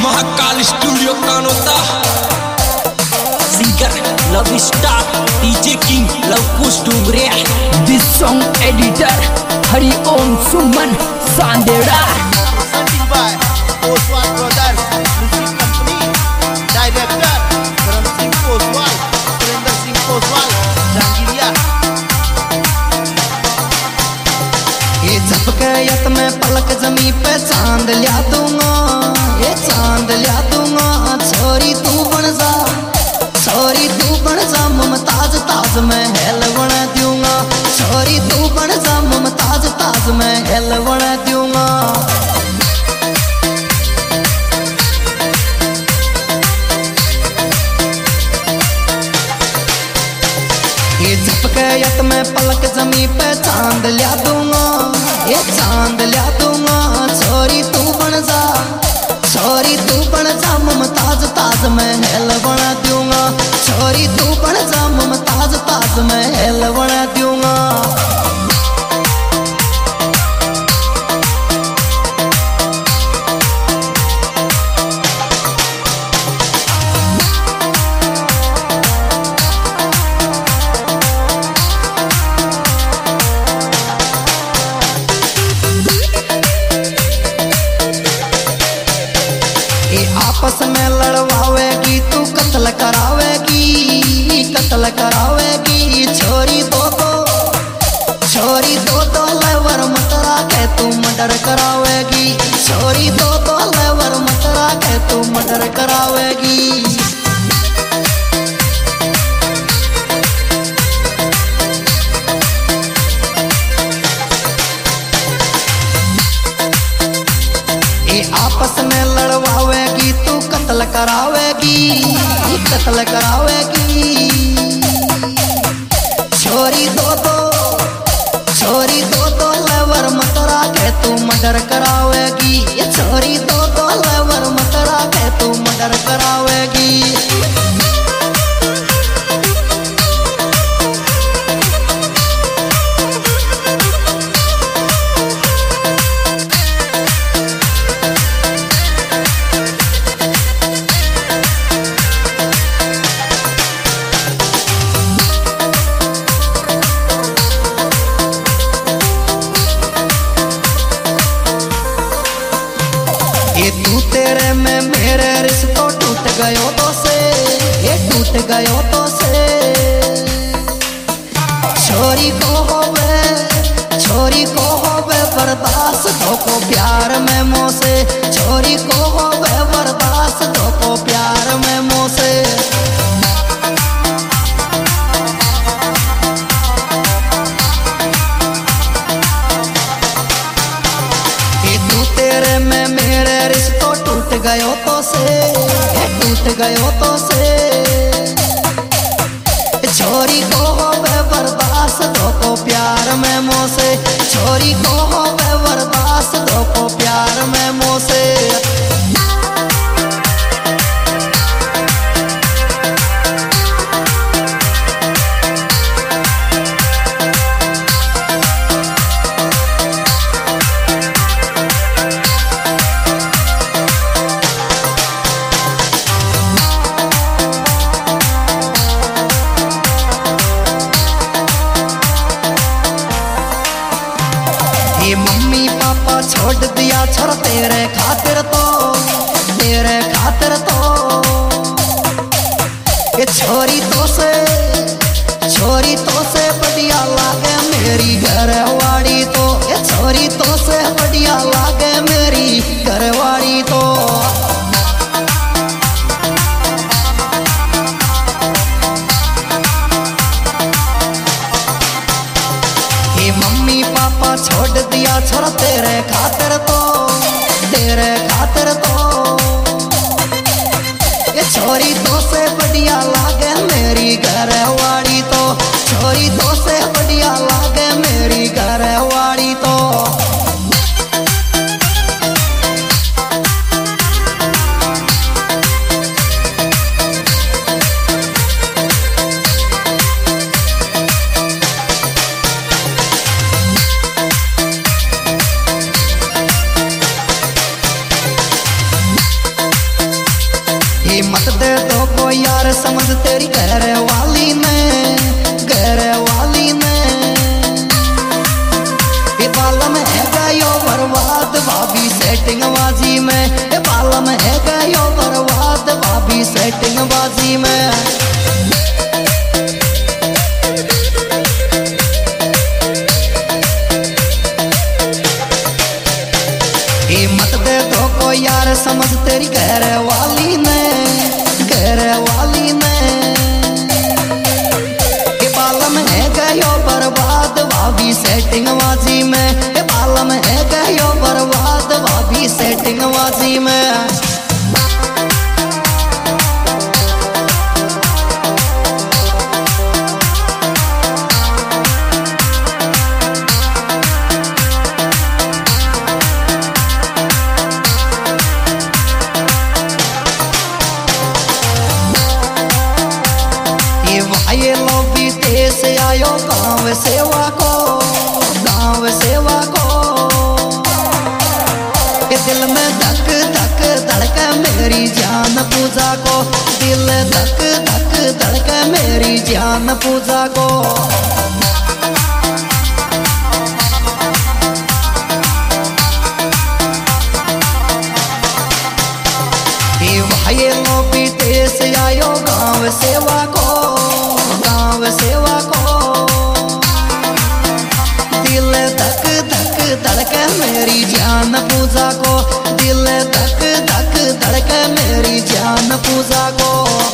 Mahakal studio Kanota singer love star DJ king Luvkush Dungre this song editor Hariom Suman Sandera presenting by Oswal Brothers Music Company Director Karan Singh Oswal Surinder Singh Oswal Jangiriya ये झपकयत में पलक जमी पे चांद लिया दूंगा ये चांद लिया दूंगा छोरी तू बन जा मुमताज ताज महल बना दूंगा छोरी तू बन जा मुमताज ताज महल बना दूंगा ये झपकयत में पलक जमी पे चांद लिया दूंगा ये चांद लिया दूंगा छोरी तू बन जा मुमताज ताज महल बना दूंगा छोरी तू बन जा मुमताज ताज महल बना दूंगा आपस में लड़वावेगी तू कत्ल करावेगी छोरी दो लेवर मत राखे तू मर्डर करावेगी छोरी दो लेवर मत राखे तू मर्डर करावेगी आपस में लड़वावेगी तू कत्ल करावेगी छोरी दो लेवर मत राखे तू मर्डर करावेगी ये छोरी दो लेवर मत राखे तू मर्डर करावेगी ये तू तेरे में मेरे रिश्तों टूट गयो तो से छोरी को होवे बर्दाश्त दो को प्यार में मोसे छोरी को होवे बर्दाश्त दो को प्यार में मोसे तेरे में मेरे रिश्तों टूट गयो तो से छोरी को होवे बर्दाश्त दो को प्यार में मोसे छोरी को होवे बर्दाश्त दो को प्यार में मोसे ये मम्मी पापा छोड़ दिया छोरा तेरे खातिर तो ये छोरी तो से बढ़िया लागे मेरी घरवाड़ी तो ये छोरी तो से बढ़िया लागे मेरी घरवाड़ी तो मम्मी पापा छोड़ दिया छोरा तेरे खातिर तो ये छोरी तो से बढ़िया लागे मेरी घरवाड़ी तो छोरी तो से बढ़िया लागे मेरी घरवाड़ी तो समझ तेरी घर वाली ने, घर वाली ने। ये बालम है गयो बर्बाद भाभी सेटिंग बाजी में, ये बालम है गयो बर्बाद भाभी सेटिंग बाजी में। मत दे दो को यार समझ तेरी घर वाली ने, घर वाली ने। ये बालम है गयो बर्बाद भाभी सेटिंग बाजी में, ये बालम है गयो बर्बाद भाभी सेटिंग बाजी में। ये लोभी देश आयो गाँव सेवा को, गाँव सेवा को। ये दिल में धक धक धड़के मेरी जान पूजा को, दिल धक धक धड़के मेरी जान पूजा को। ये लोभी देश आयो गाँव सेवा को, गाँव सेवा को। दिल धक धक धड़के मेरी जान पूजा को, दिल धक धक धड़के मेरी जान पूजा को।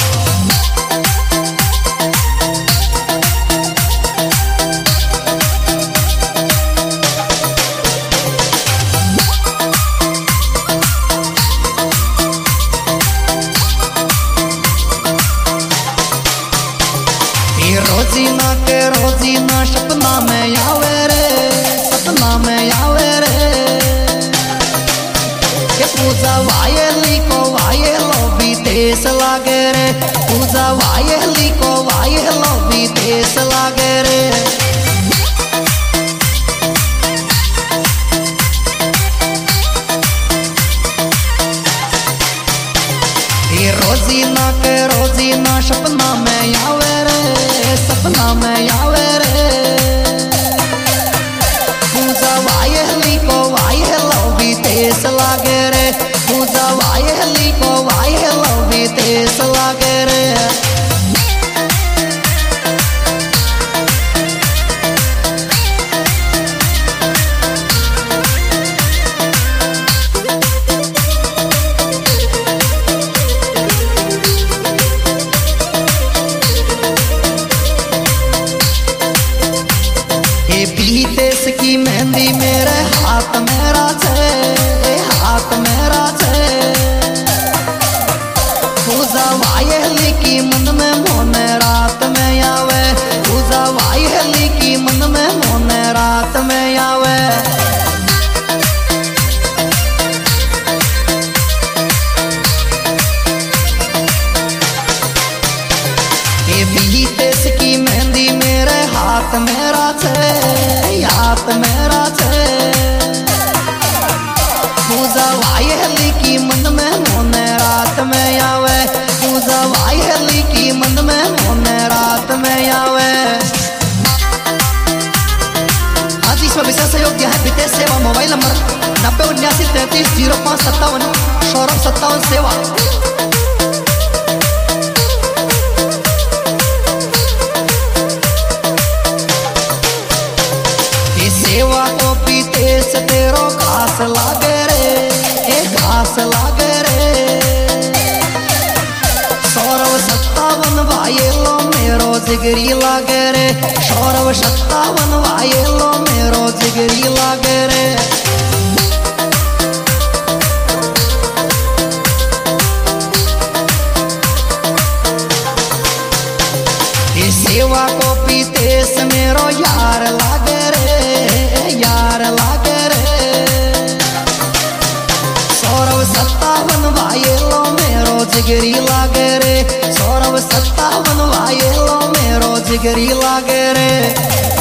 रोजीना के रोजीना सपना में आवे रे, सपना में आवे रे। ये पूजा वायली को वायलो भी देश लागे रे, पूजा वायली को वायलो भी देश लागे रे। ये रोजीना के रोजीना सपना में आवे रे, सपना में आवे रे। पूजा वायली को वायलो भी देश लागे रे, पूजा वायली को वायलो भी देश लागे रे। देश की मेहंदी मेरे हाथ मेरा छे, हाथ मेरा छे। पूजा वायली की मन में मोने रात में आवे, पूजा वायली की मन में मोने रात में आवे। ये भी देश की मेहंदी मेरे हाथ मेरा छे, हाथ मेरा छे। पूजा वायली की मन में मोने रात में आवे, पूजा वायली की मन में मोने रात में आवे। आज इसमें विशेष सहयोग दिया है विदेश सेवा मोबाइल नंबर 9079330557 सौरभ 57 सेवा। सेवा को पीते से तेरो घास लागे रे, एक घास लागे रे। सौरभ 57 वायलो मेरो जिगरी लागे रे, सौरभ 57 वायलो मेरो जिगरी लागे रे। सेवा को पीते से मेरो यार लागे रे, यार लागे रे। सौरभ 57 वायलो मेरो जिगरी लागे रे, सौरभ 57 वायलो मेरो जिगरी लागे रे।